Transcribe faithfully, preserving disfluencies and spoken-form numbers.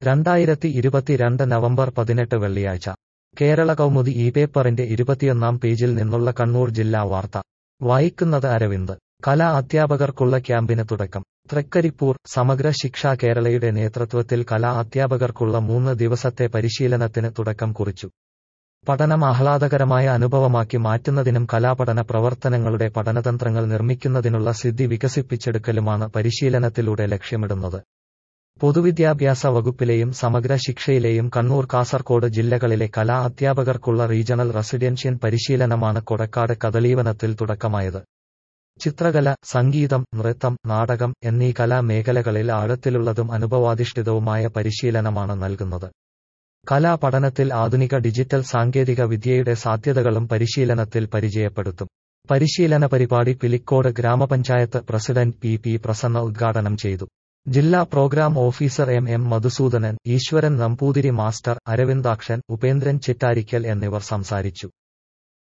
രണ്ടായിരത്തി ഇരുപത്തിരണ്ട് നവംബർ പതിനെട്ട് വെള്ളിയാഴ്ച കേരള കൗമുദി ഈ പേപ്പറിന്റെ ഇരുപത്തിയൊന്നാം പേജിൽ നിന്നുള്ള കണ്ണൂർ ജില്ലാ വാർത്ത വായിക്കുന്നത് അരവിന്ദ്. കലാ അധ്യാപകർക്കുള്ള ക്യാമ്പിന് തുടക്കം. തൃക്കരിപ്പൂർ. സമഗ്ര ശിക്ഷ കേരളയുടെ നേതൃത്വത്തിൽ കലാ അധ്യാപകർക്കുള്ള മൂന്ന് ദിവസത്തെ പരിശീലനത്തിന് തുടക്കം കുറിച്ചു. പഠനം ആഹ്ലാദകരമായ അനുഭവമാക്കി മാറ്റുന്നതിനും കലാപഠന പ്രവർത്തനങ്ങളുടെ പഠനതന്ത്രങ്ങൾ നിർമ്മിക്കുന്നതിനുള്ള സിദ്ധി വികസിപ്പിച്ചെടുക്കലുമാണ് പരിശീലനത്തിലൂടെ ലക്ഷ്യമിടുന്നത്. പൊതുവിദ്യാഭ്യാസ വകുപ്പിലെയും സമഗ്ര ശിക്ഷയിലെയും കണ്ണൂർ, കാസർകോട് ജില്ലകളിലെ കലാ അധ്യാപകർക്കുള്ള റീജണൽ റെസിഡൻഷ്യൽ പരിശീലനമാണ് കൊടക്കാട് കദളീവനത്തിൽ തുടക്കമായത്. ചിത്രകല, സംഗീതം, നൃത്തം, നാടകം എന്നീ കലാ മേഖലകളിൽ ആഴത്തിലുള്ളതും അനുഭവാധിഷ്ഠിതവുമായ പരിശീലനമാണ് നൽകുന്നത്. കലാപഠനത്തിൽ ആധുനിക ഡിജിറ്റൽ സാങ്കേതിക വിദ്യയുടെ സാധ്യതകളും പരിശീലനത്തിൽ പരിചയപ്പെടുത്തും. പരിശീലന പരിപാടി പിലിക്കോട് ഗ്രാമപഞ്ചായത്ത് പ്രസിഡന്റ് പി പി പ്രസന്ന ഉദ്ഘാടനം ചെയ്തു. ജില്ലാ program officer M M Madhusoodanan, Easwaran Namboothiri master, Aravindakshan, Upendran Chittarikkal എന്നിവർ സംസാരിച്ചു.